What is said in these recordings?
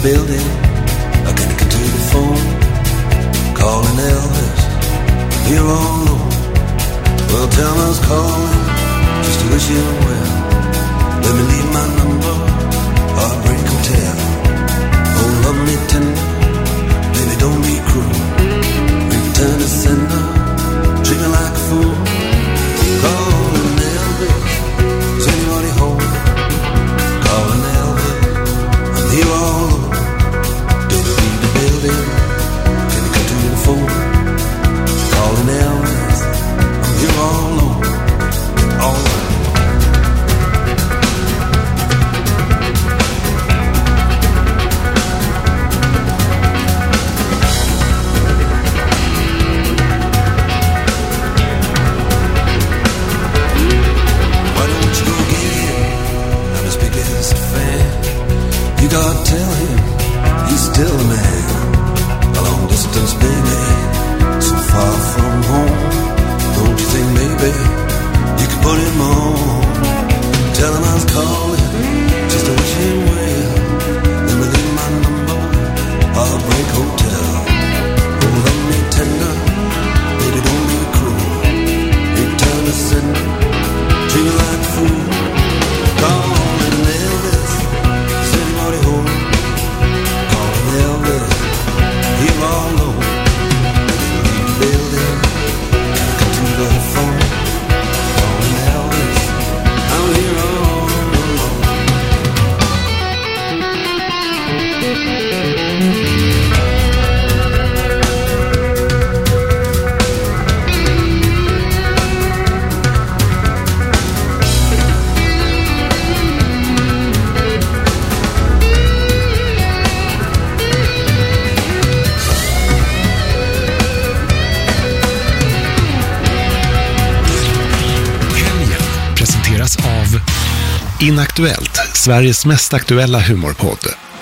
building, I can continue the phone, calling Elvis, here all alone. Well, tell me I was calling, just to wish you well. Let me leave my number, Heartbreak Hotel. Oh, love me tender, baby, don't be cruel. Return to sender, treat me like a fool. Calling Elvis, is anybody home? Calling Elvis, I'm here all alone. Don't leave the building, can you come to the phone? Calling Elvis, I'm here all alone. All right. You gotta tell him he's still a man. A long distance baby, so far from home. Don't you think maybe you could put him on? Tell him I was calling just to wish him well. Then within my number, Heartbreak Hotel. Oh, love me tender, baby, don't be cruel. Return to sender, treat me like a fool. Calling Elvis, is anybody home? Calling Elvis, here all alone. Leave the building, come to the phone. Calling Elvis, I'm here all alone. Av Inaktuellt, Sveriges mest aktuella humorpodd.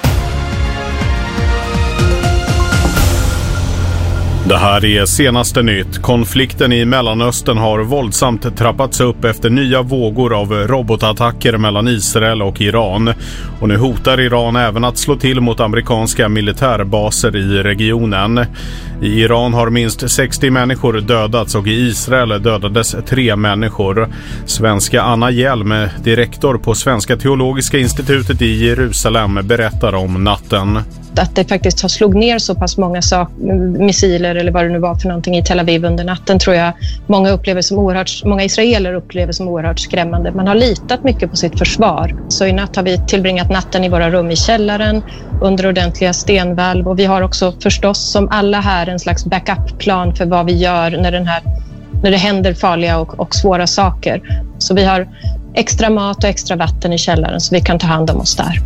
Det här är senaste nytt. Konflikten i Mellanöstern har våldsamt trappats upp efter nya vågor av robotattacker mellan Israel och Iran. Och nu hotar Iran även att slå till mot amerikanska militärbaser i regionen. I Iran har minst 60 människor dödats och i Israel dödades 3 människor. Svenska Anna Hjelm, direktor på Svenska teologiska institutet i Jerusalem, berättar om natten. Att det faktiskt har slog ner så pass många missiler eller vad det nu var för någonting i Tel Aviv under natten tror jag många israeler upplever som oerhört skrämmande. Man har litat mycket på sitt försvar. Så i natt har vi tillbringat natten i våra rum i källaren under ordentliga stenvalv och vi har också förstås som alla här en slags backup-plan för vad vi gör när det händer farliga och svåra saker. Så vi har extra mat och extra vatten i källaren så vi kan ta hand om oss där.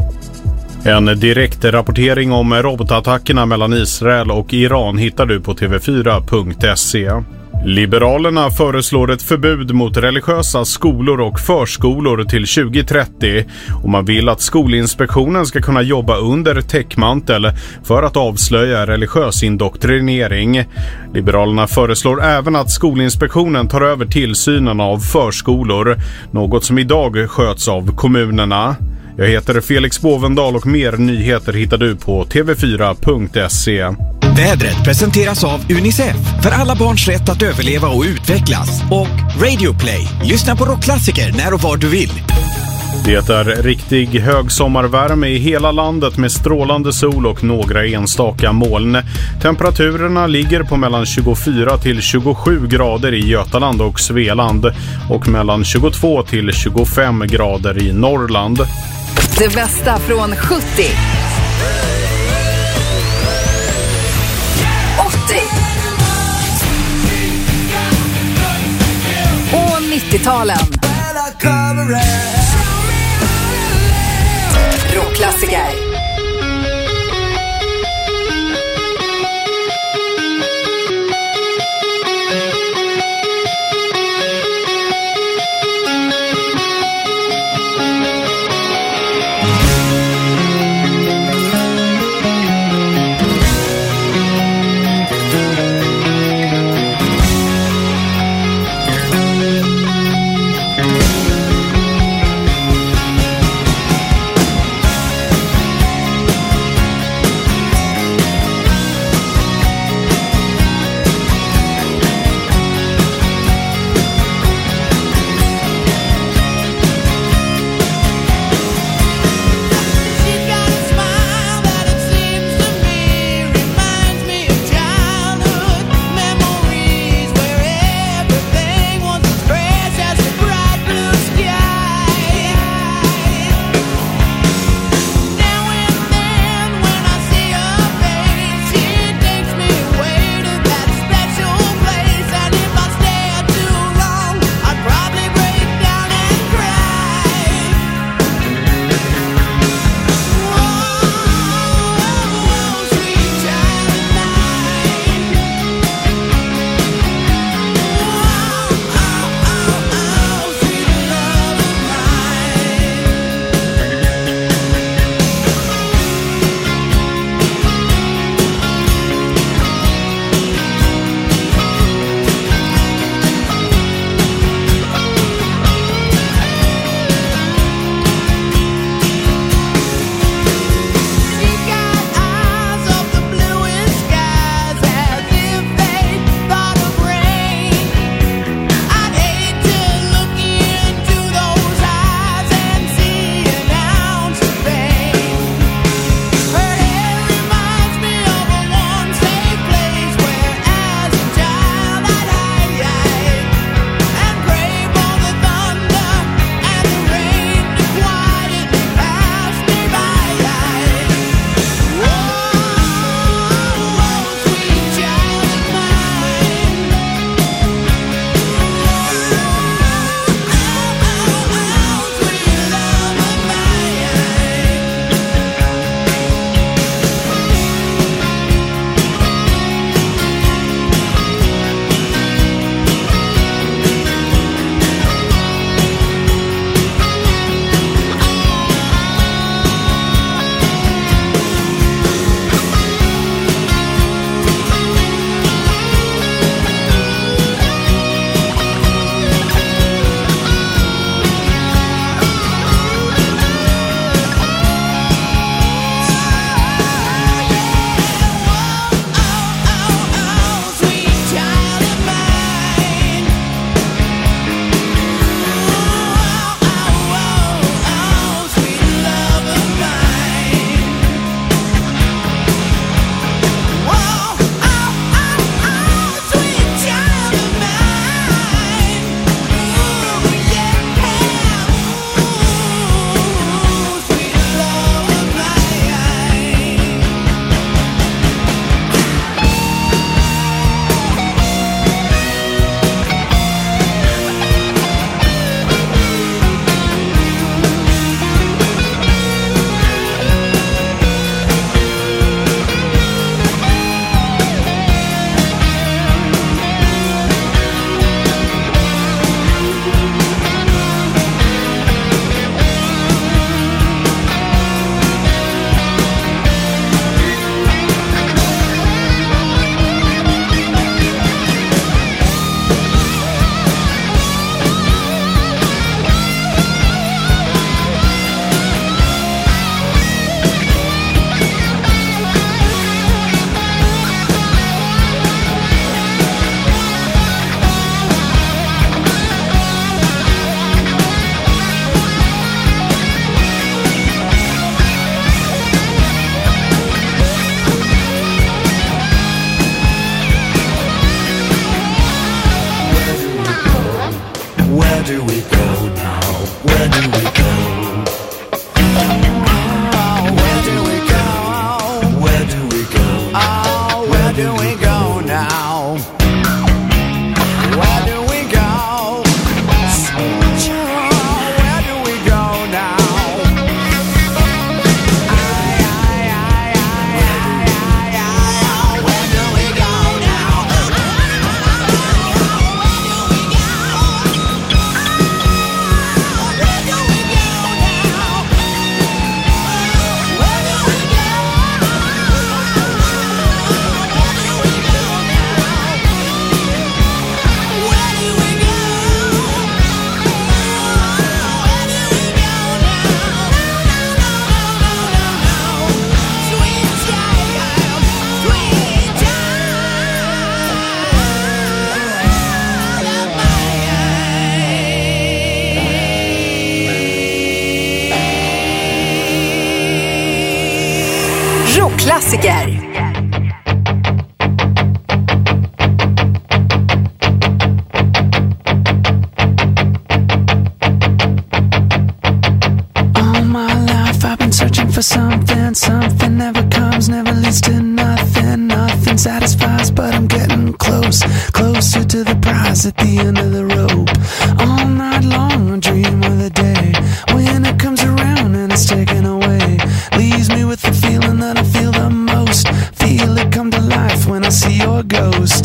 En direkt rapportering om robotattackerna mellan Israel och Iran hittar du på tv4.se. Liberalerna föreslår ett förbud mot religiösa skolor och förskolor till 2030 och man vill att Skolinspektionen ska kunna jobba under täckmantel för att avslöja religiös indoktrinering. Liberalerna föreslår även att Skolinspektionen tar över tillsynen av förskolor, något som idag sköts av kommunerna. Jag heter Felix Bovendal och mer nyheter hittar du på tv4.se. Vädret presenteras av Unicef för alla barns rätt att överleva och utvecklas. Och Radio Play. Lyssna på rockklassiker när och var du vill. Det är riktig högsommarvärme i hela landet med strålande sol och några enstaka moln. Temperaturerna ligger på mellan 24 till 27 grader i Götaland och Svealand och mellan 22 till 25 grader i Norrland. Det bästa från 70, 80 och 90-talen. Rockklassiker. Rockklassiker. For something never comes, never leads to nothing satisfies, but I'm getting closer to the prize at the end of the rope. All night long I dream of the day when it comes around and it's taken away, leaves me with the feeling that I feel the most, feel it come to life when I see your ghost.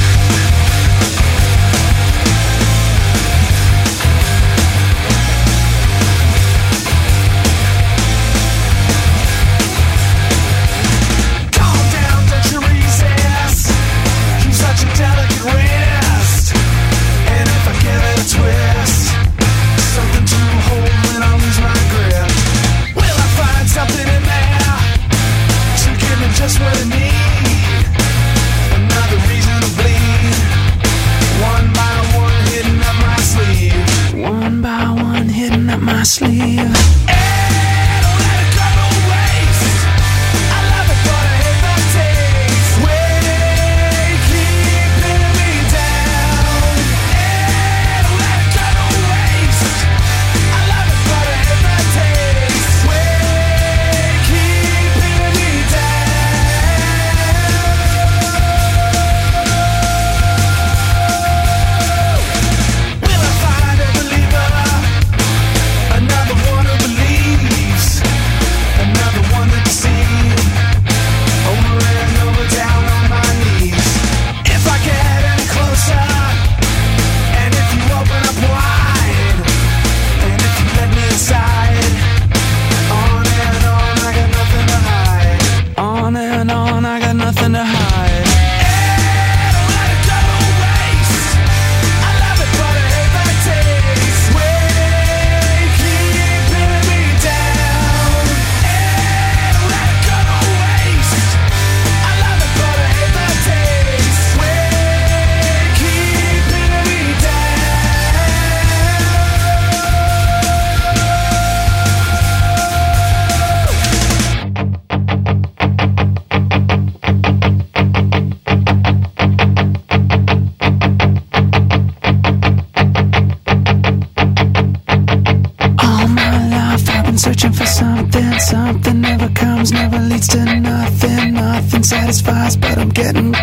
My sleeve. Something never comes, never leads to nothing satisfies, but I'm getting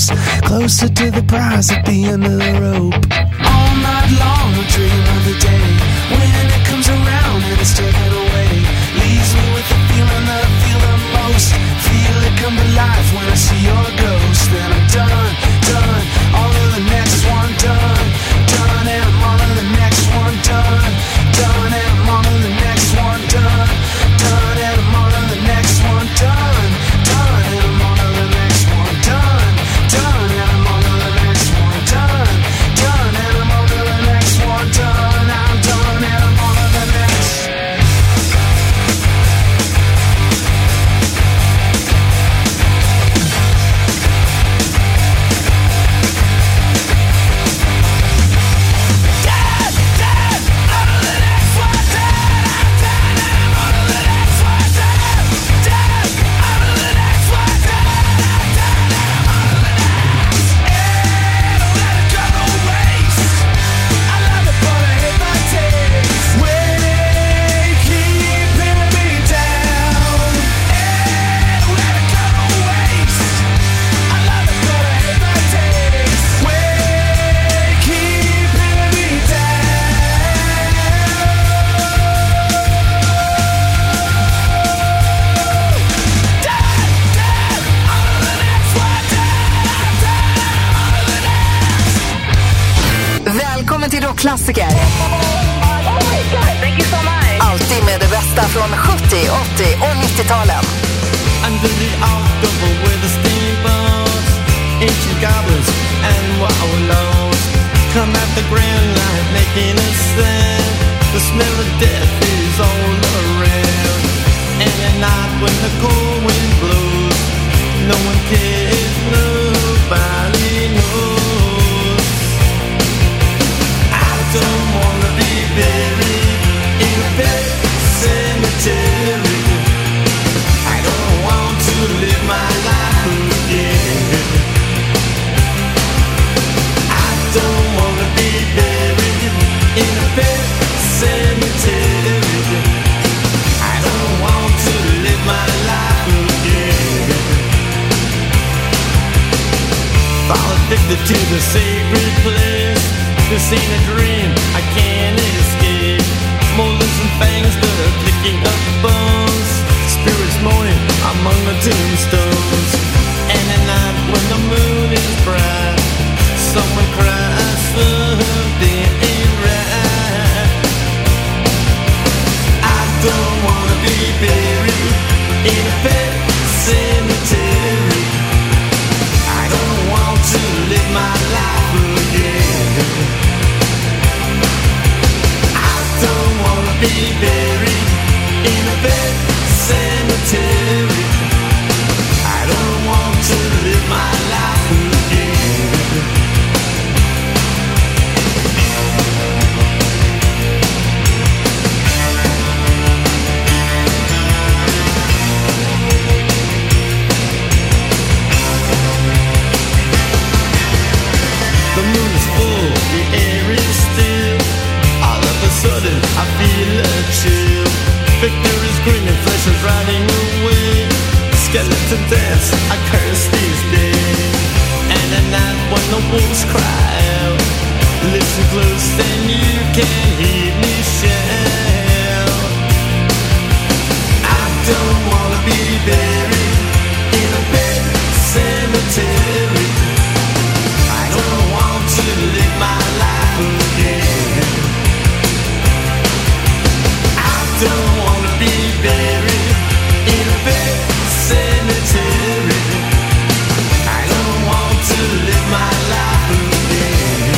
closer to the prize at the end of the rope. All night long I dream of the day when it comes around and it's taken away, leaves me with the feeling that I feel the most, feel it come to life when I see your ghost. Then I'm done, all of the next one done, and I'm all of the next one done, and I'm all of the next one done, and I'm all of the next one done, and I'm all of the next one done, and I'm all of the next one done, and I'm all of the next one done, I'm done, and I'm all of the next. Välkommen till Rockklassiker. Alltid med det bästa från 70, 80 och 90-talen. Under the October with the steamboats, ancient goblins and wallows come at the grand line making a sound. The smell of death is all around. And at night when the cold wind blows, no one cares, nobody knows. I don't wanna be buried in a pet cemetery. I don't want to drifted to the sacred place. This ain't a dream, I can't escape. Molars and fangs that are picking up bones. Spirits moaning among the tombstones. And at night when the moon is bright, someone cries something ain't right. I don't wanna be buried in a pet cemetery. I don't want to live my life again. I don't wanna be buried in a pet cemetery. I don't want to live my life again. The moon is full, the air is still. All of a sudden I feel a chill. Victor is grinning, flesh is riding away. Skeleton dance, I curse these days. And at night when the wolves cry out, listen close then you can hear me shout. I don't wanna be buried in a bed cemetery. I don't want to live my life again. I don't wanna be buried in a bed cemetery. I don't want to live my life again.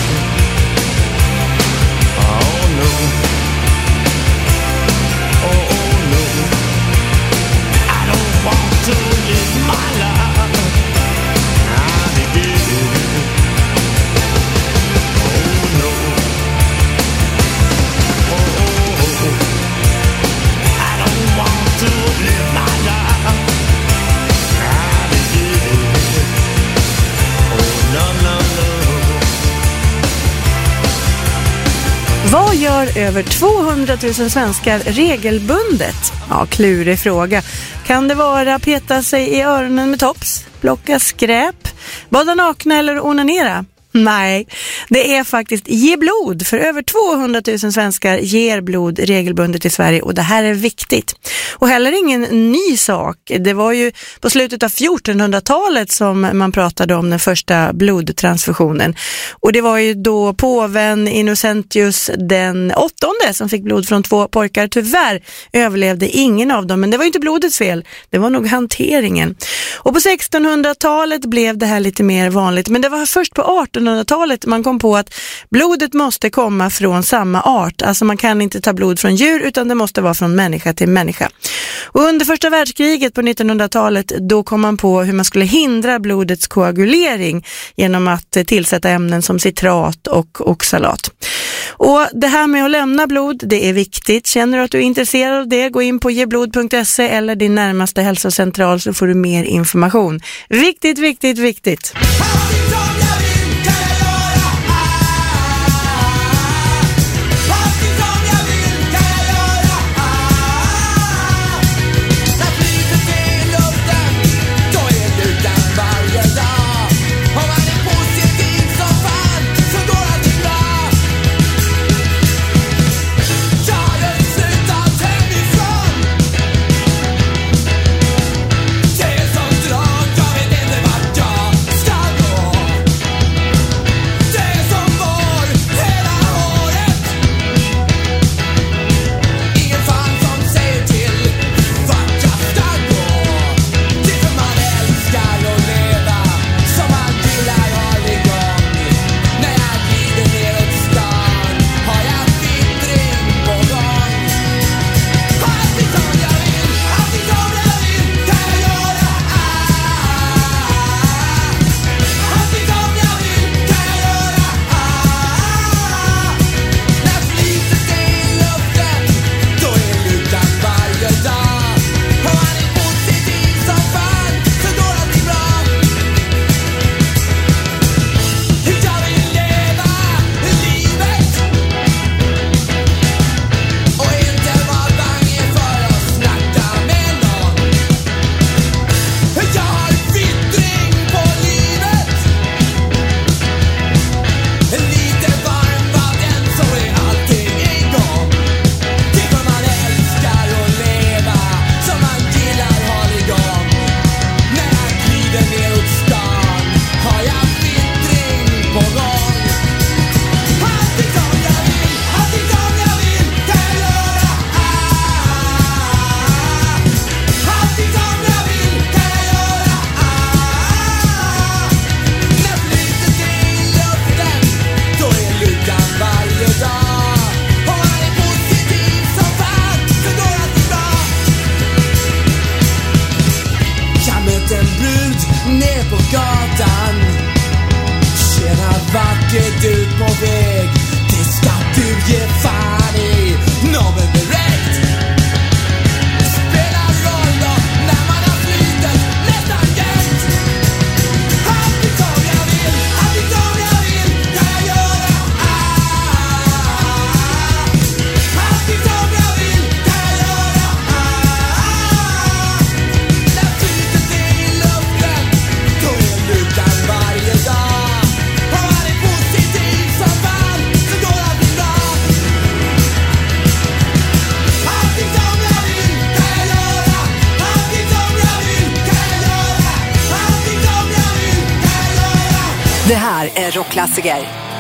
Oh no. Oh no. I don't want to live my life again. Oh no. Oh, I don't want to live my life again. Oh no, no, no. Vad gör över 200 000 svenskar regelbundet? Ja, klurig fråga. Kan det vara peta sig i öronen med tops, plocka skräp, bada nakna eller onanera? Nej, det är faktiskt ge blod. För över 200 000 svenskar ger blod regelbundet i Sverige och det här är viktigt. Och heller ingen ny sak. Det var ju på slutet av 1400-talet som man pratade om den första blodtransfusionen. Och det var ju då påven Innocentius den 8:e som fick blod från 2 pojkar. Tyvärr överlevde ingen av dem, men det var ju inte blodets fel. Det var nog hanteringen. Och på 1600-talet blev det här lite mer vanligt, men det var först på 1800-talet man kom på att blodet måste komma från samma art. Alltså man kan inte ta blod från djur utan det måste vara från människa till människa. Och under första världskriget på 1900-talet då kom man på hur man skulle hindra blodets koagulering genom att tillsätta ämnen som citrat och oxalat. Och det här med att lämna blod, det är viktigt. Känner du att du är intresserad av det, gå in på geblod.se eller din närmaste hälsocentral så får du mer information. Viktigt, viktigt, viktigt. på gatan. Tjena, vart är du på väg? Det ska du ge fan i. Någon direkt. Spelar roll då när man har flytet nästan gett. Alltid som jag vill, alltid som jag vill kan jag göra. Alltid som jag vill kan jag göra. När flytet är i luften, då är lyckan varje dag. Och man är positiv som fan, så går allt bra. Alltid som jag vill kan jag göra. Alltid som jag vill kan jag göra. Alltid som jag vill kan jag göra. Det här är Rockklassiker.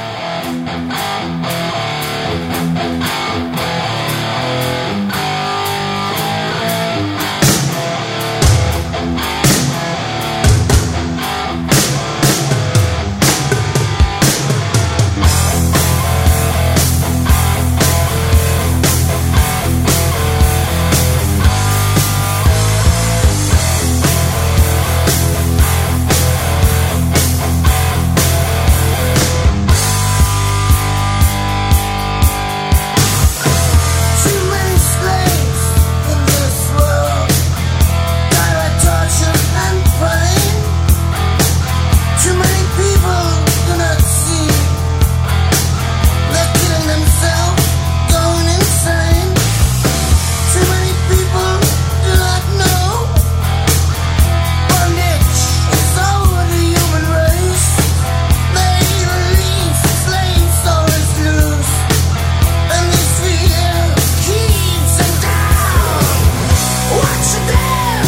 Too many slaves in this world, direct torture and pain. Too many people do not see. They're killing themselves, going insane. Too many people do not know. Bondage is over the human race. They release slaves always lose. And this fear keeps them down. Watch them.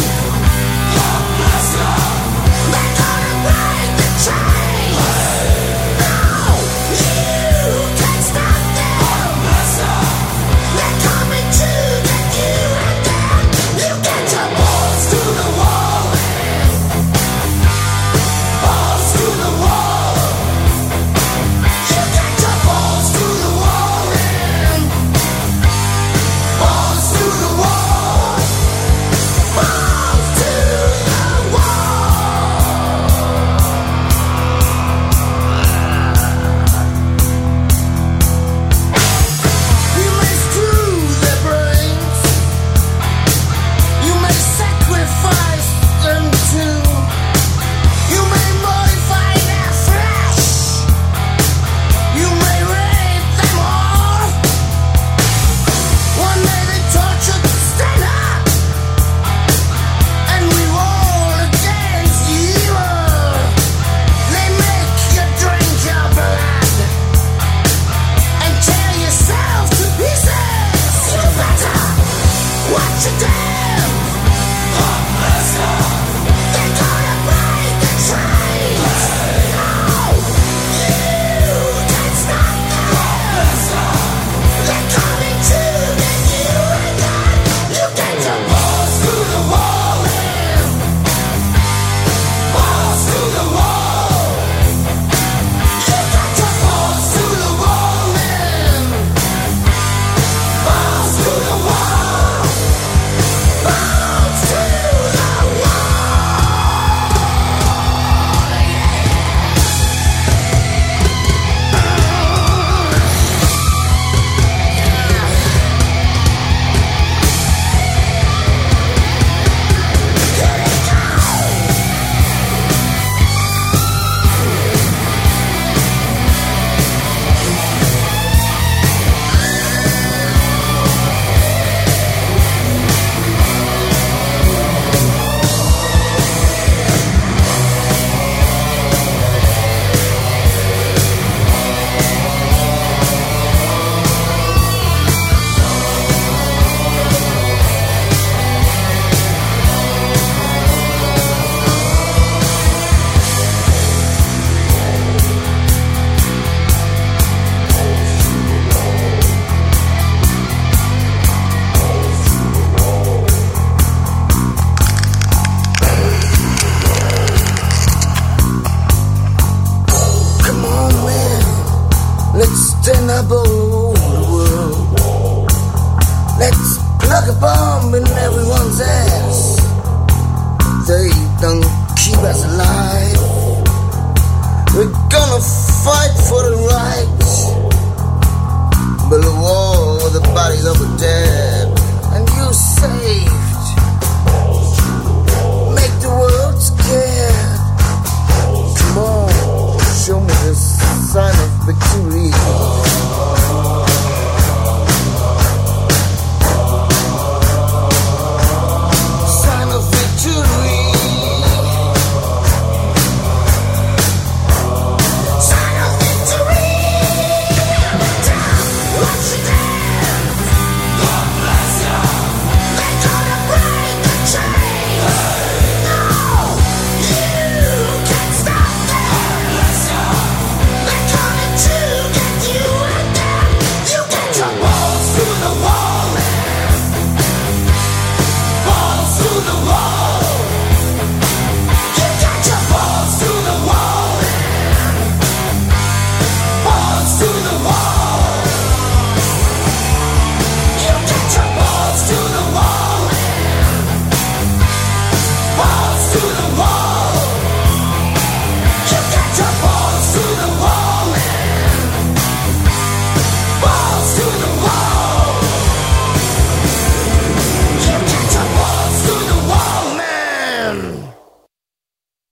They're gonna break the chains. No, you can't stop them. They're coming to get you, and then you get your balls to the wall. Balls to the wall. You get your balls to the wall. Balls to the wall. Balls to the wall. You may screw their brains. You may sacrifice them too. You may modify their flesh. You may rape them all. One day they tortured stand up, and we war against evil. They make you drink your blood and tear yourself to pieces. You better watch your damn. They're gonna break the chains. No, you can't stop them. They're coming to get you, and then you get your balls to the wall. Balls to the wall. You got your balls to the wall, man. Balls to the wall. Balls to the wall. Come on, man. Let's stand up all the world. Let's plug a bomb in everyone's ass. They don't keep us alive.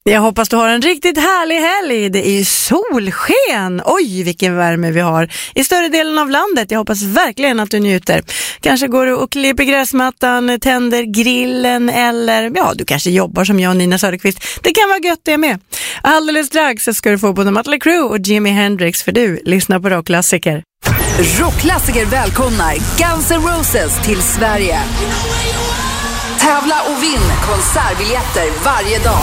Jag hoppas du har en riktigt härlig helg. Det är solsken. Oj, vilken värme vi har i större delen av landet. Jag hoppas verkligen att du njuter. Kanske går du och klipper gräsmattan, tänder grillen eller ja, du kanske jobbar som jag och Nina Söderqvist. Det kan vara gött det med. Alldeles strax så ska du få både Mötley Crüe och Jimi Hendrix för du lyssnar på rockklassiker. Rockklassiker välkomnar Guns N' Roses till Sverige. Tävla och vinn konsertbiljetter varje dag.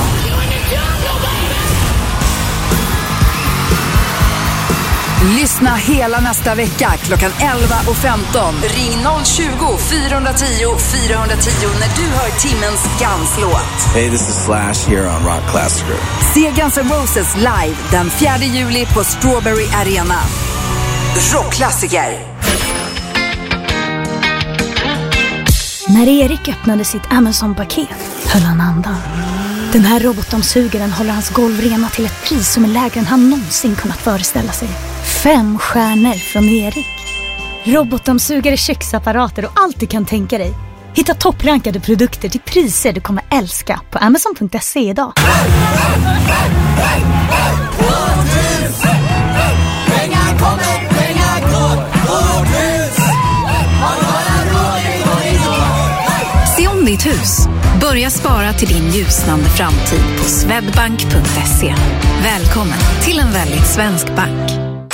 Lyssna hela nästa vecka klockan 11:15. Ring 020-410 410 när du hör timmens Guns-låt. Hey, this is Slash here on Rock Classicer. Se Guns N' Roses live den 4 juli på Strawberry Arena. Rockklassiker. När Erik öppnade sitt Amazon-paket höll han andan. Den här robotdammsugaren håller hans golv rena till ett pris som är lägre än han någonsin kunnat föreställa sig. 5 stjärnor från Erik. Robotdammsugare, köksapparater och allt du kan tänka dig. Hitta topprankade produkter till priser du kommer älska på Amazon.se idag. Pengar kommer, pengar går. Se om ditt hus. Börja spara till din ljusnande framtid på swedbank.se. Välkommen till en väldigt svensk bank.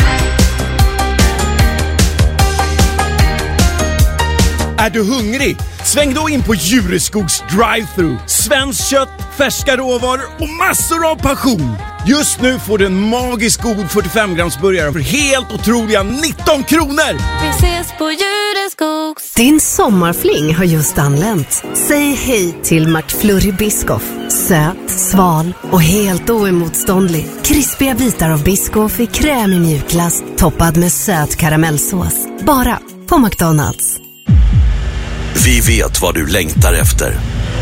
Är du hungrig? Sväng då in på Djureskogs drive-thru. Svenskt kött, färska råvaror och massor av passion. Just nu får du en magisk god 45-gramsburgare för helt otroliga 19 kronor. Vi ses på Djureskogs. Din sommarfling har just anlänt. Säg hej till McFlurry Biscoff. Söt, sval och helt oemotståndlig. Krispiga bitar av Biscoff i krämig mjukglass toppad med söt karamellsås. Bara på McDonald's. Vi vet vad du längtar efter.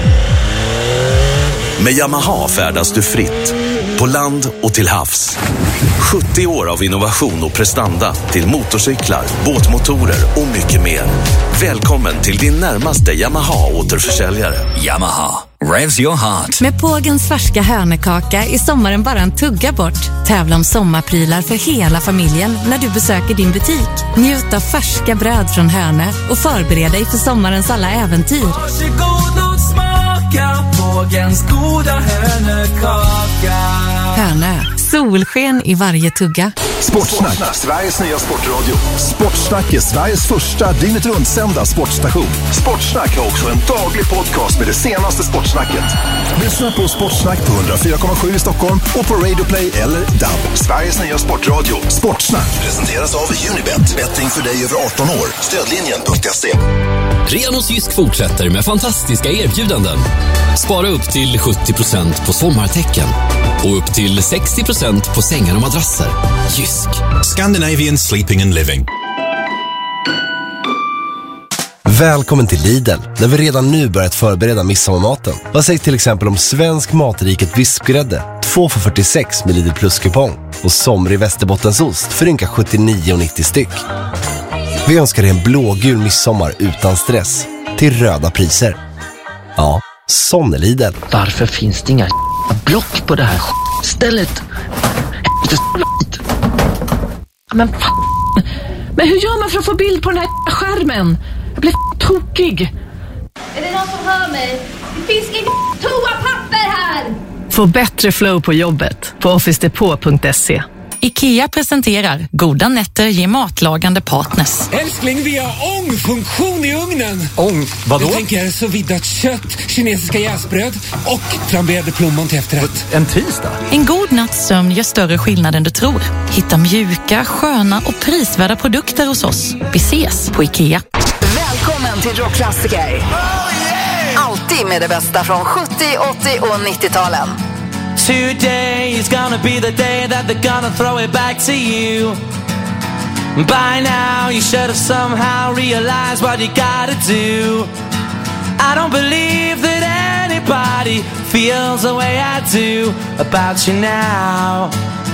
Med Yamaha färdas du fritt, på land och till havs. 70 år av innovation och prestanda till motorcyklar, båtmotorer och mycket mer. Välkommen till din närmaste Yamaha-återförsäljare. Yamaha, revs your heart. Med Pågens färska hönekaka är sommaren bara en tugga bort. Tävla om sommarprylar för hela familjen när du besöker din butik. Njut av färska bröd från Hönö och förbered dig för sommarens alla äventyr. Varsågod och smaka Pågens goda hönekaka. Hönö, solsken i varje tugga. Sportsnack, Sveriges nya sportradio. Sportsnack är Sveriges första dygnet rundsända sportstation. Sportsnack har också en daglig podcast med det senaste sportsnacket. Lyssna på Sportsnack på 104,7 i Stockholm och på Radio Play eller DAB. Sveriges nya sportradio. Sportsnack presenteras av Unibet. Betting för dig över 18 år. Stödlinjen.se. Renos Jysk fortsätter med fantastiska erbjudanden. Spara upp till 70% på sommartäcken och upp till 60% på sängar och madrasser. Jysk. Scandinavian Sleeping and Living. Välkommen till Lidl, där vi redan nu börjat förbereda midsommarmaten. Vad sägs till exempel om svensk matriket vispgrädde, 2 för 46 med Lidl Plus-kupong. Och somrig Västerbottensost för ynka 79,90 styck. Vi önskar dig en blågul midsommar utan stress, till röda priser. Ja, sån är Lidl. Varför finns det inga block på det här stället? Men hur gör man för att få bild på den här skärmen? Jag blir tokig. Är det någon som hör mig? Det finns inget toapapper här! Få bättre flow på jobbet på officedepot.se. IKEA presenterar goda nätter ger matlagande partners. Älskling, vi har ångfunktion i ugnen. Ång? Vadå? Jag tänker så viddat kött, kinesiska jäsbröd och flamberade plommon till efterrätt. En tisdag? En god natts sömn gör större skillnad än du tror. Hitta mjuka, sköna och prisvärda produkter hos oss. Vi ses på IKEA. Välkommen till Rockklassiker. Alltid med det bästa från 70, 80 och 90-talen. Today is gonna be the day that they're gonna throw it back to you. By now you should have somehow realized what you gotta do. I don't believe that anybody feels the way I do about you now.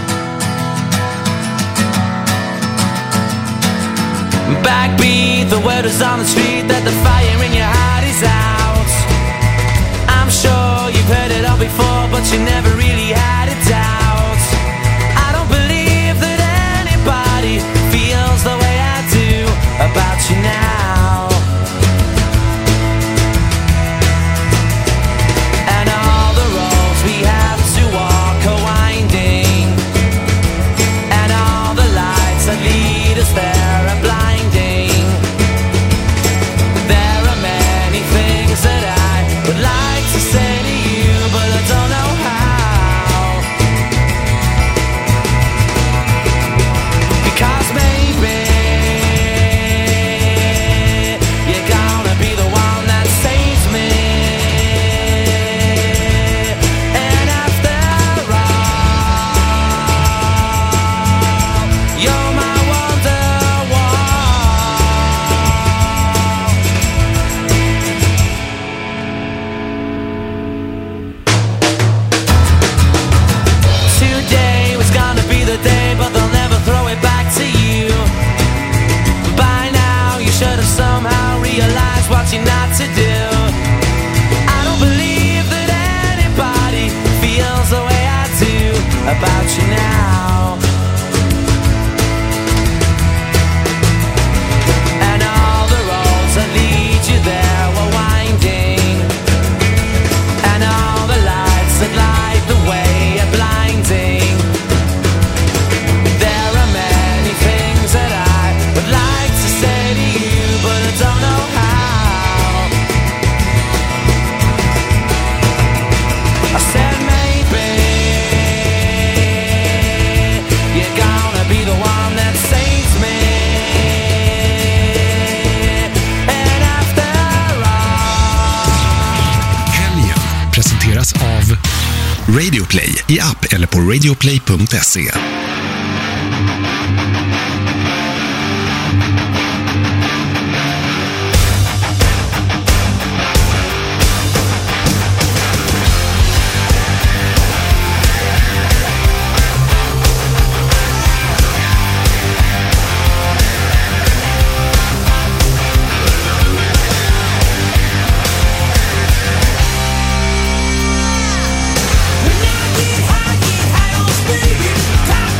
Backbeat, the word is on the street that the fire in your heart is out. I'm sure you you've heard it all before, but you never really had a doubt. I don't believe that anybody feels the way I do about you now. And all the roads we have to walk are winding, and all the lights that lead us there are blinding. There are many things that I would like to say to you, but I don't know how. Because maybe you're gonna be the one that saves me. And after all, you're my wonderwall. Today was gonna be the day, but they'll never throw it back to you. By now you should have somehow realized what you're not to do. I don't believe that anybody feels the way I do about you now. And all the roads that lead you there were winding, and all the lights that light the way are blinding. There are many things that I would like to say to you, but I don't know how. I said maybe you're gonna be the one that saves me. And after all, Helgen presenteras av Radioplay i app eller på radioplay.se. When I get high on speed,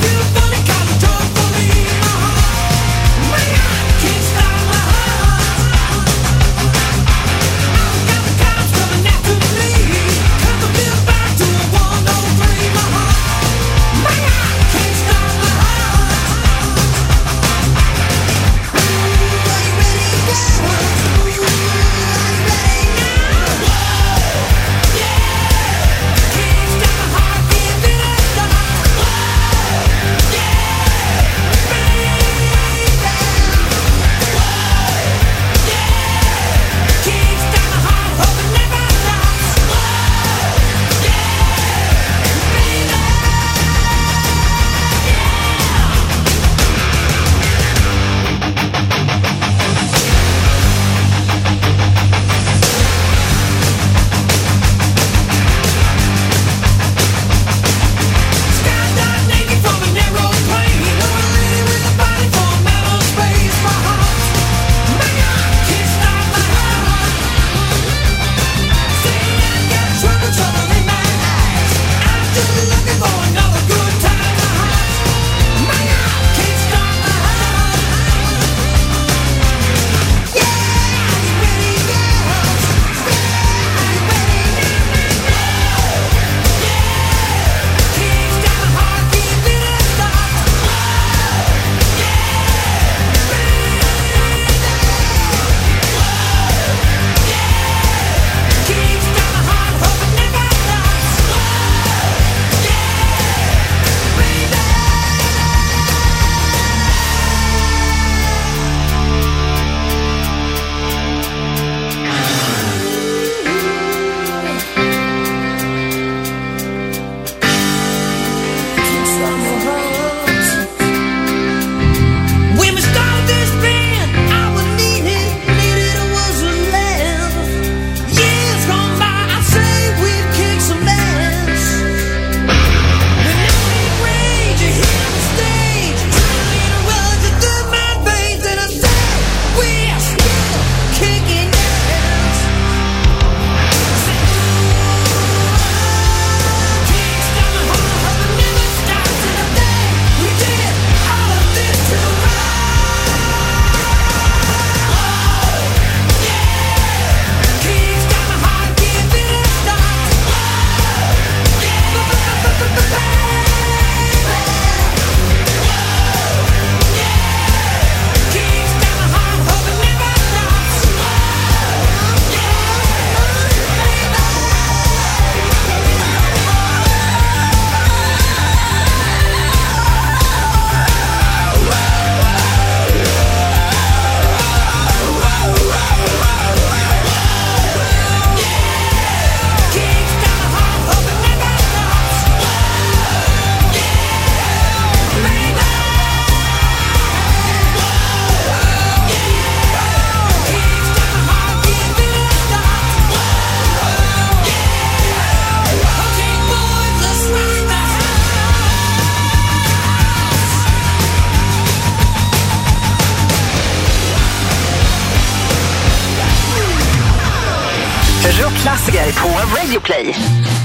rockklassiker på Radio Play.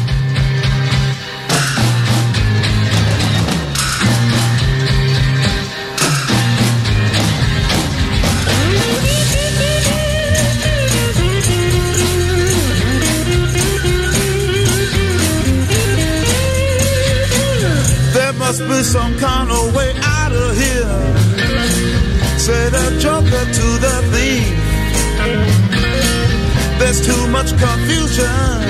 There must be some kind of way out of here. Say the joker to the thief. There's too much confusion.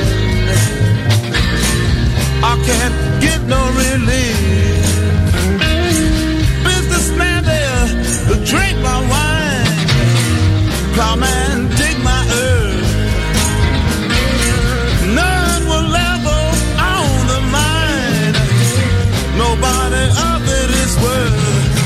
I can't get no relief. Businessman there, drink my wine. Plowman, dig my earth. None will ever own the mine. Nobody of it is worth.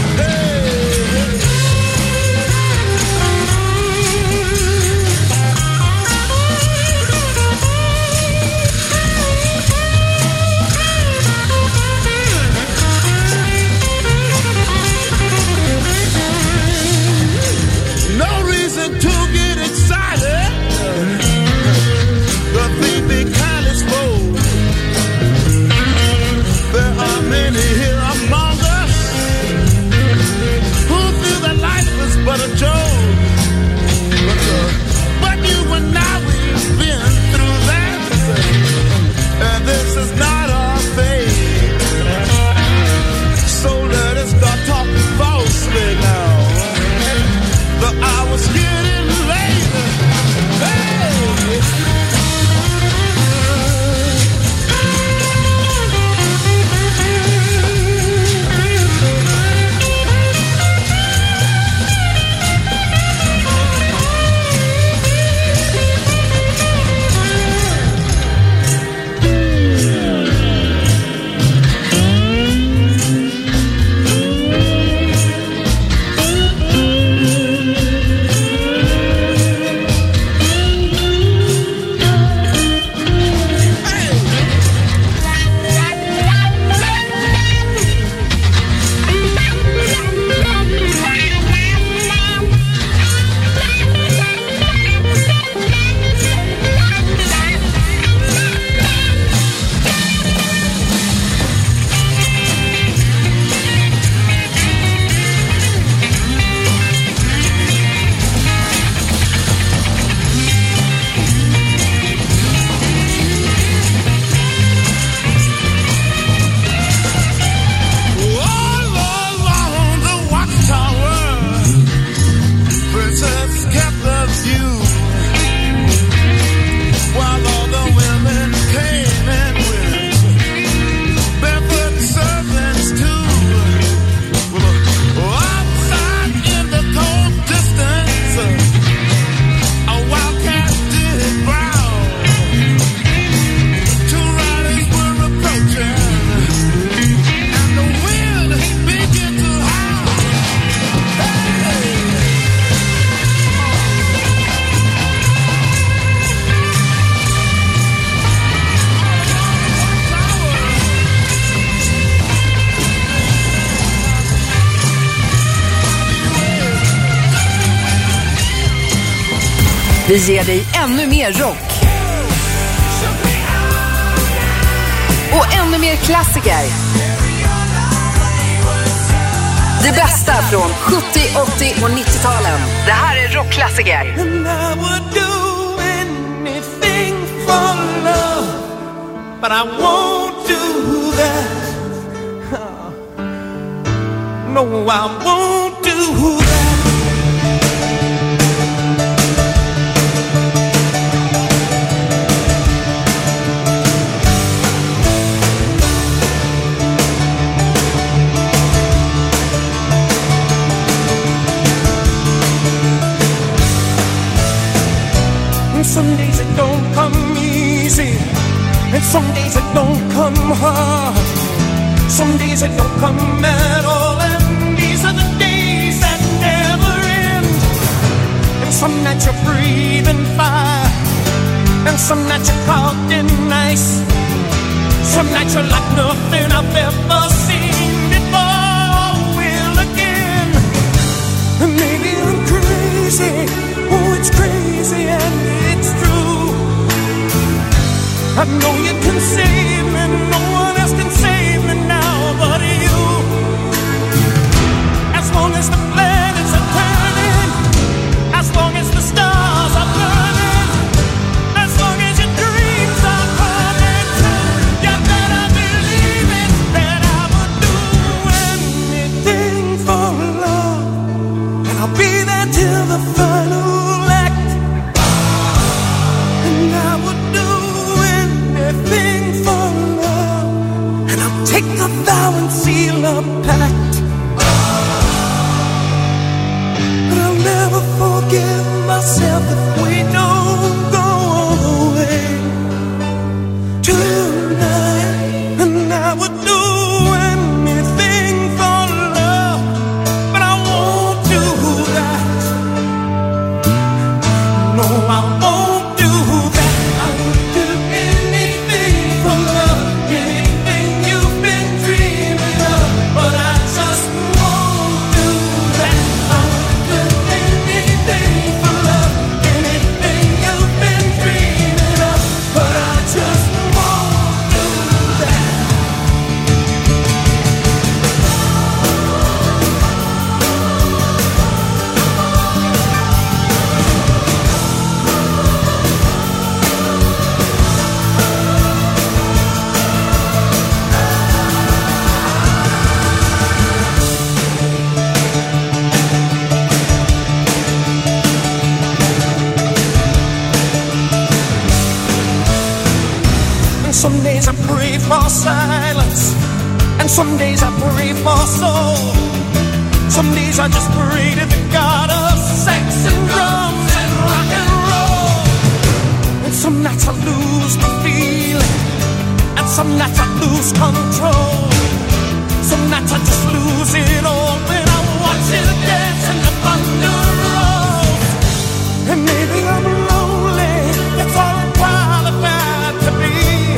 But a joke. But you and I, we've been through that. And this is not our fate. So let us start talking falsely now. The hour's getting late. Hey! Vi ger dig ännu mer rock. Och ännu mer klassiker. Det bästa från 70, 80 och 90-talen. Det här är rockklassiker. But I won't do that. No, I won't do that. Some days it don't come easy, and some days it don't come hard. Some days it don't come at all, and these are the days that never end. And some nights you're breathing fire, and some nights you're caught in ice. Some nights you're like nothing I've ever seen before. Will again, and maybe I'm crazy. Oh, it's crazy and it's true. I know you can save me, no one else can save me now but you. As long as the planets are turning, as long as the stars are burning, as long as your dreams are coming true, you better believe it, that I would do anything for love, and I'll be there till the final act, and I would do anything for love, and I'll take a vow and seal a pact, but I'll never forgive myself if we don't go all the way tonight. And I would do anything for love, but I won't do that. No, I won't do that. I would do anything for love, anything you've been dreaming of, but I just won't do that. I would do anything for love, anything you've been dreaming of, but I just won't do that. And some days I pray for silence, and some days I pray for soul. Some days I just pray to the God of sex and drums and rock and roll. And some nights I lose the feeling, and some nights I lose control. Some nights I just lose it all when I watch it dance and the thunder rolls. And maybe I'm lonely, that's all I'm qualified to be.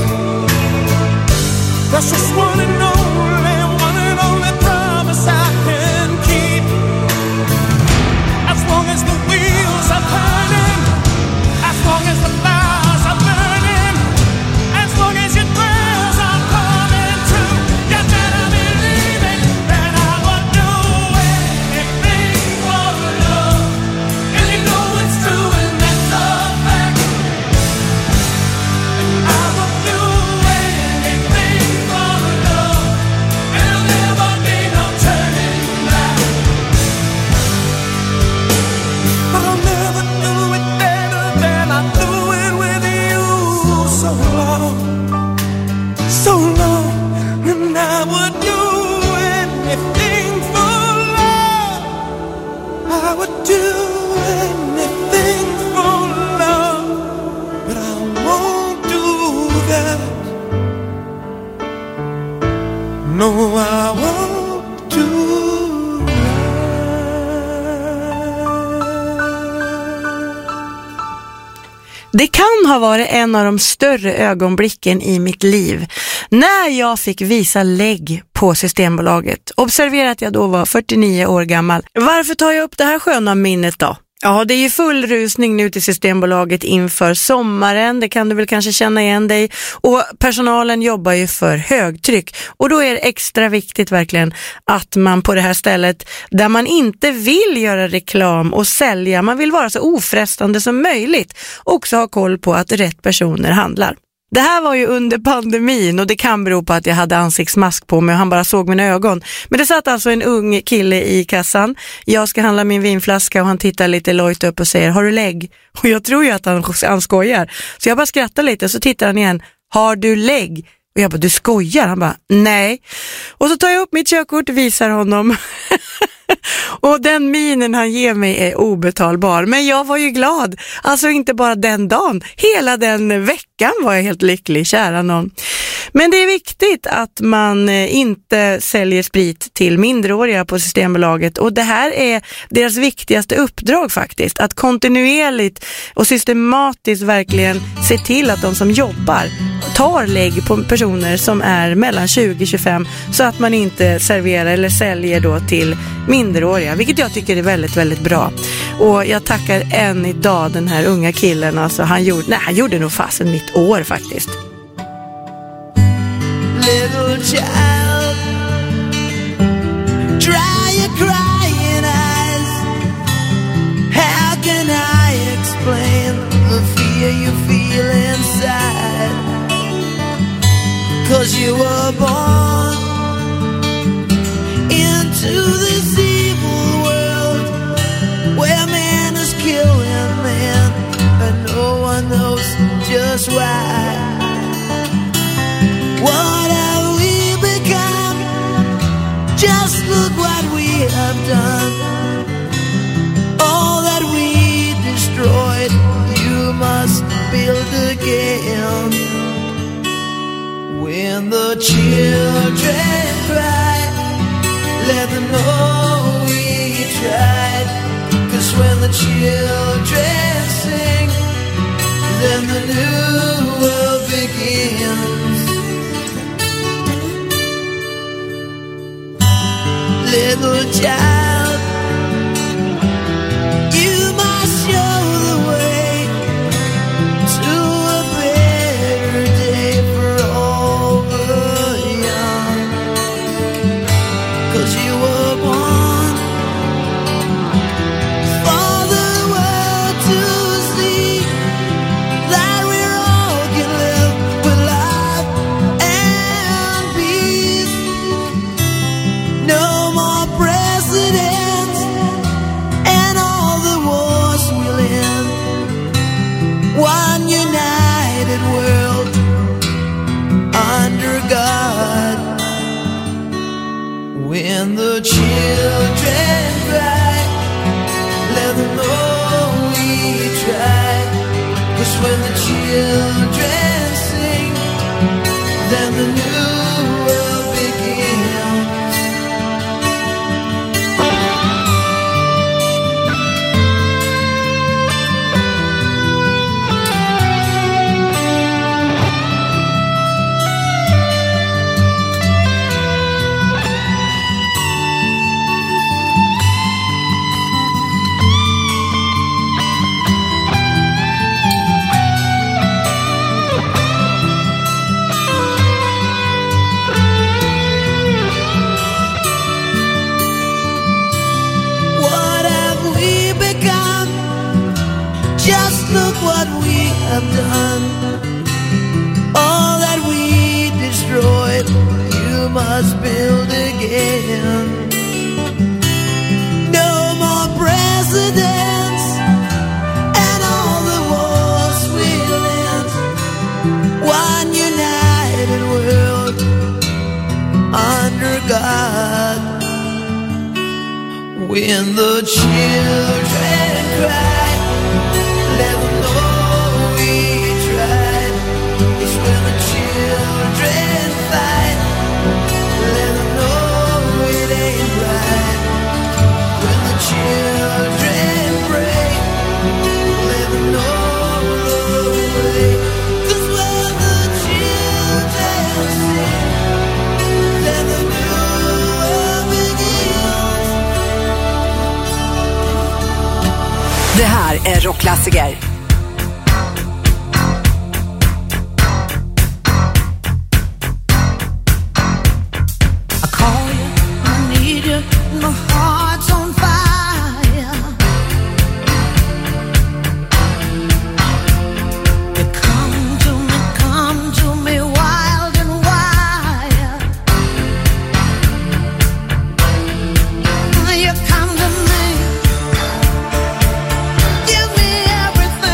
That's just one and only promise I can keep. As long as the wheels are turning, as long as the fires are burning, as long as your prayers are coming true, you better believe it, that I would do anything for love. And you know it's true and that's a fact. And I would do anything for love, and there'll never be no turning back. But I'll never do it better than I do it with you. So long, and I would do anything for love. I would do anything for love, but I won't do that. No, I won't do Det kan ha varit en av de större ögonblicken i mitt liv när jag fick visa lägg på Systembolaget. Observera att jag då var 49 år gammal. Varför tar jag upp det här sköna minnet då? Ja, det är ju full rusning nu till Systembolaget inför sommaren. Det kan du väl kanske känna igen dig. Och personalen jobbar ju för högtryck. Och då är det extra viktigt verkligen att man på det här stället där man inte vill göra reklam och sälja, man vill vara så ofrestande som möjligt, också ha koll på att rätt personer handlar. Det här var ju under pandemin och det kan bero på att jag hade ansiktsmask på mig och han bara såg mina ögon. Men det satt alltså en ung kille i kassan. Jag ska handla min vinflaska och han tittar lite lojt upp och säger: har du lägg? Och jag tror ju att han skojar. Så jag bara skrattar lite och så tittar han igen: har du lägg? Och jag bara: du skojar? Han bara: nej. Och så tar jag upp mitt körkort och visar honom. Och den minen han ger mig är obetalbar. Men jag var ju glad. Alltså inte bara den dagen. Hela den veckan var jag helt lycklig, kära någon. Men det är viktigt att man inte säljer sprit till minderåriga på Systembolaget, och det här är deras viktigaste uppdrag faktiskt, att kontinuerligt och systematiskt verkligen se till att de som jobbar tar lägg på personer som är mellan 20-25, så att man inte serverar eller säljer då till minderåriga, vilket jag tycker är väldigt, väldigt bra. Och jag tackar än idag den här unga killen, alltså han gjorde nog fasen mitt år faktiskt. Little child, dry your crying eyes. How can I explain the fear you feel inside? 'Cause you were born into this evil world where man is killing man and no one knows just why. What have we become? Just look what we have done. All that we destroyed, you must build again. When the children cry, let them know we tried. 'Cause when the children sing, then the new world begins. Little child, you must show the way to a better day for all the young. 'Cause you were born for the world to see that we all can live with love and peace. No more presidents and all the wars we'll end. One united world under God. When the children cry, let them know we tried. 'Cause when the children sing, then the new world begins. What we have done, all that we destroyed, you must build again. No more presidents and all the wars we'll end. One united world under God. When the children cry, let them know we tried. It's when the children fight, let them know it ain't right. When the children pray, let them know the way. 'Cause when the children sing, then the new world begins. Det här är rockklassiker. Give me everything.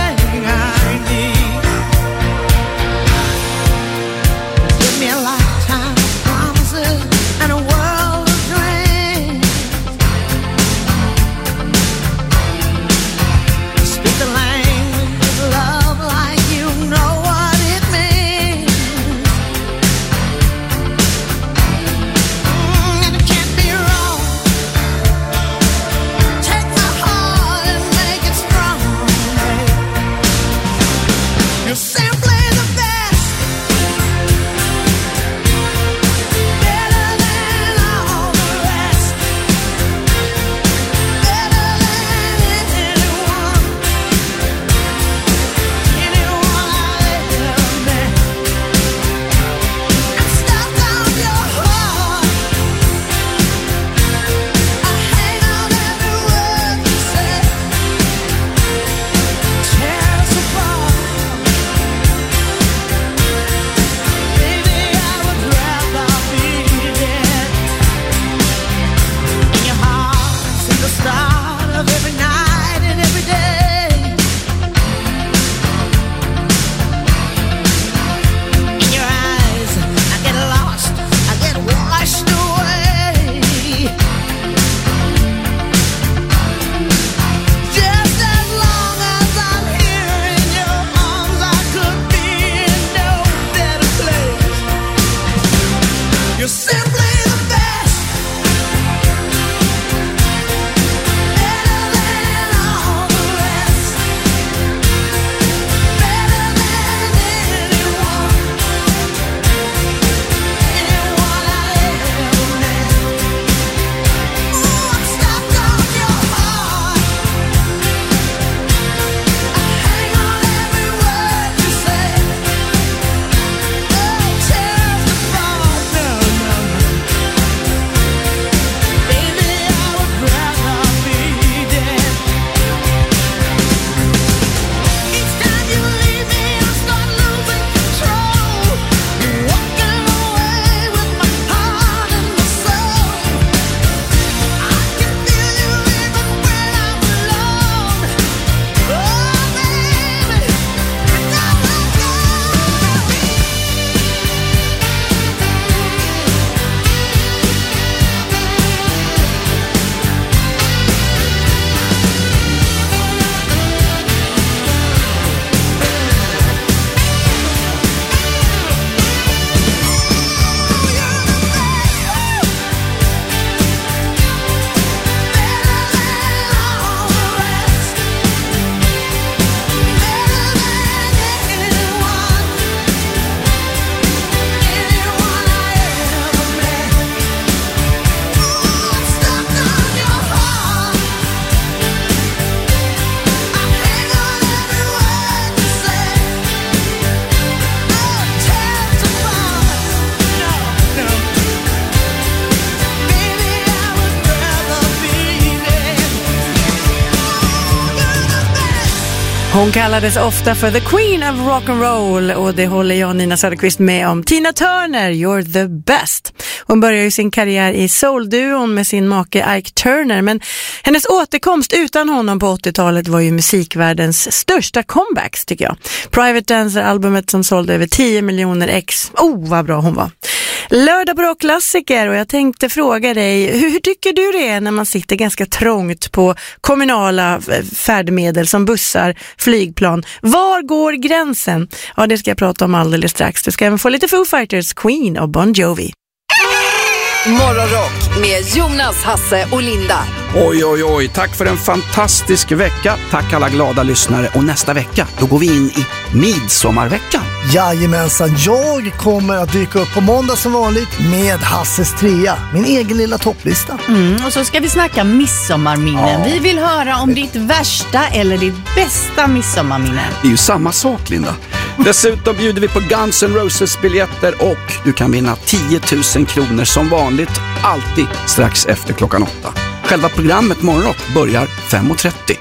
Hon kallades ofta för the queen of rock'n'roll och det håller jag och Nina Söderqvist med om. Tina Turner, you're the best. Hon började ju sin karriär i soul-duon med sin make Ike Turner, men hennes återkomst utan honom på 80-talet var ju musikvärldens största comebacks tycker jag. Private Dancer-albumet som sålde över 10 miljoner ex. Vad bra hon var. Lördag på rockklassiker och jag tänkte fråga dig, hur tycker du det är när man sitter ganska trångt på kommunala färdmedel som bussar, flygplan? Var går gränsen? Ja, det ska jag prata om alldeles strax. Du ska även få lite Foo Fighters, Queen och Bon Jovi. Morgonrock med Jonas, Hasse och Linda. Oj, tack för en fantastisk vecka. Tack alla glada lyssnare. Och nästa vecka, då går vi in i midsommarveckan. Jajamensan, jag kommer att dyka upp på måndag som vanligt med Hasses trea, min egen lilla topplista. Och så ska vi snacka midsommarminnen. Vi vill höra om ditt värsta eller ditt bästa midsommarminne. Det är ju samma sak, Linda. Dessutom bjuder vi på Guns N' Roses biljetter och du kan vinna 10 000 kronor som vanligt, alltid strax efter klockan 8. Själva programmet Morgonrock börjar 5:30.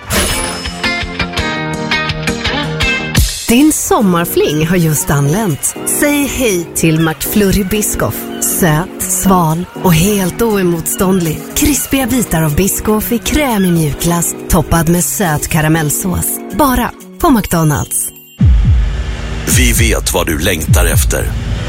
Din sommarfling har just anlänt. Säg hej till McFlurry Biscoff. Söt, sval och helt oemotståndlig. Krispiga bitar av Biscoff i krämig mjukglass toppad med söt karamellsås. Bara på McDonald's. Vi vet vad du längtar efter.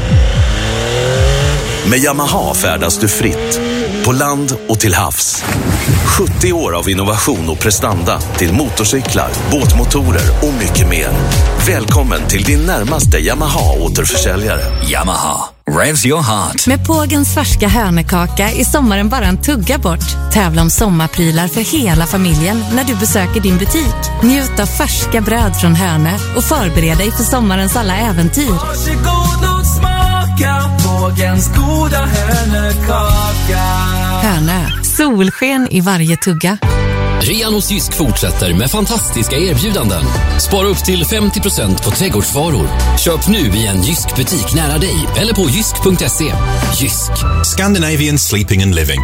Med Yamaha färdas du fritt. På land och till havs. 70 år av innovation och prestanda till motorcyklar, båtmotorer och mycket mer. Välkommen till din närmaste Yamaha-återförsäljare. Yamaha, revs your heart. Med Pågens färska hörnekaka är sommaren bara en tugga bort. Tävla om sommarprylar för hela familjen när du besöker din butik. Njut av färska bröd från Hörne och förbered dig för sommarens alla äventyr. Varsågod och smaka Pågens goda hörnekaka. Hörne, solsken i varje tugga. Rean hos Jysk fortsätter med fantastiska erbjudanden. Spara upp till 50% på trädgårdsvaror. Köp nu i en Jysk butik nära dig eller på jysk.se. Jysk. Scandinavian Sleeping and Living.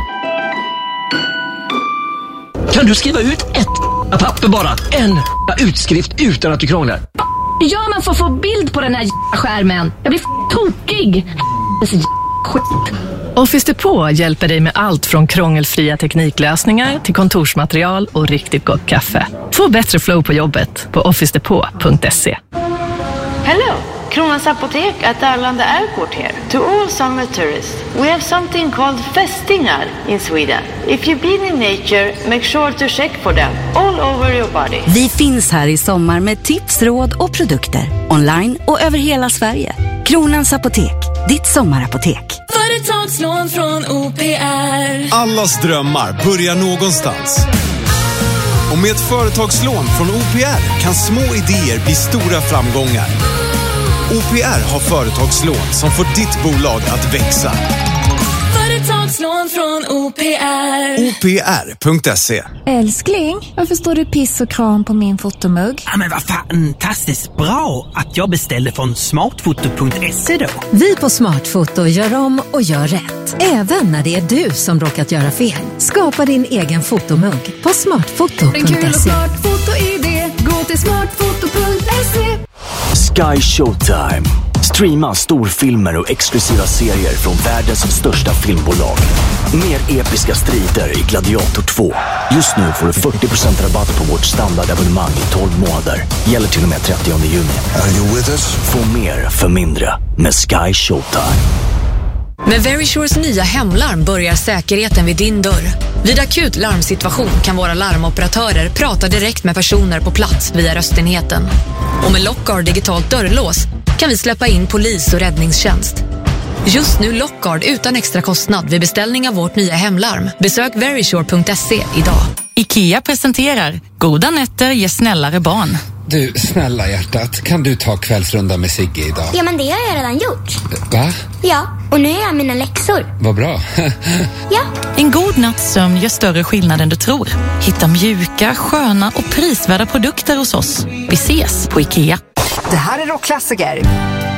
Kan du skriva ut ett papper bara? En utskrift utan att du krånglar. Ja, men för att få bild på den här skärmen. Jag blir tokig. Det är så skit. Office Depot hjälper dig med allt från krångelfria tekniklösningar till kontorsmaterial och riktigt gott kaffe. Få bättre flow på jobbet på officedepot.se. Hello, Kronans Apotek at Arlanda Airport here. To all summer tourists, we have something called fästingar in Sweden. If you've been in nature, make sure to check for them all over your body. Vi finns här i sommar med tips, råd och produkter. Online och över hela Sverige. Kronans Apotek, ditt sommarapotek. Företagslån från OPR. Allas drömmar börjar någonstans. Och med ett företagslån från OPR kan små idéer bli stora framgångar. OPR har företagslån som får ditt bolag att växa. Företagslån från OPR. OPR.se. Älskling, varför står det piss och kram på min fotomugg? Ja, men vad fantastiskt bra att jag beställde från smartfoto.se då. Vi på Smartfoto gör om och gör rätt. Även när det är du som råkat göra fel. Skapa din egen fotomugg på smartfoto.se. En kul och smart fotoidé. Gå till smartfoto.se. Sky Showtime. Streama storfilmer och exklusiva serier från världens största filmbolag. Mer episka strider i Gladiator 2. Just nu får du 40% rabatt på vårt standardabonnemang i 12 månader. Gäller till och med 30 juni. Are you with us? Få mer för mindre med Sky Showtime. Med Verisures nya hemlarm börjar säkerheten vid din dörr. Vid akut larmsituation kan våra larmoperatörer prata direkt med personer på plats via röstenheten. Och med Lockguard digitalt dörrlås kan vi släppa in polis och räddningstjänst. Just nu Lockguard utan extra kostnad vid beställning av vårt nya hemlarm. Besök verisure.se idag. IKEA presenterar Goda nätter ger snällare barn. Du, snälla hjärtat, kan du ta kvällsrunda med Sigge idag? Ja, men det har jag redan gjort. Va? Ja, och nu är jag mina läxor. Vad bra. Ja. En god natts sömn gör större skillnad än du tror. Hitta mjuka, sköna och prisvärda produkter hos oss. Vi ses på IKEA. Det här är Rockklassiker.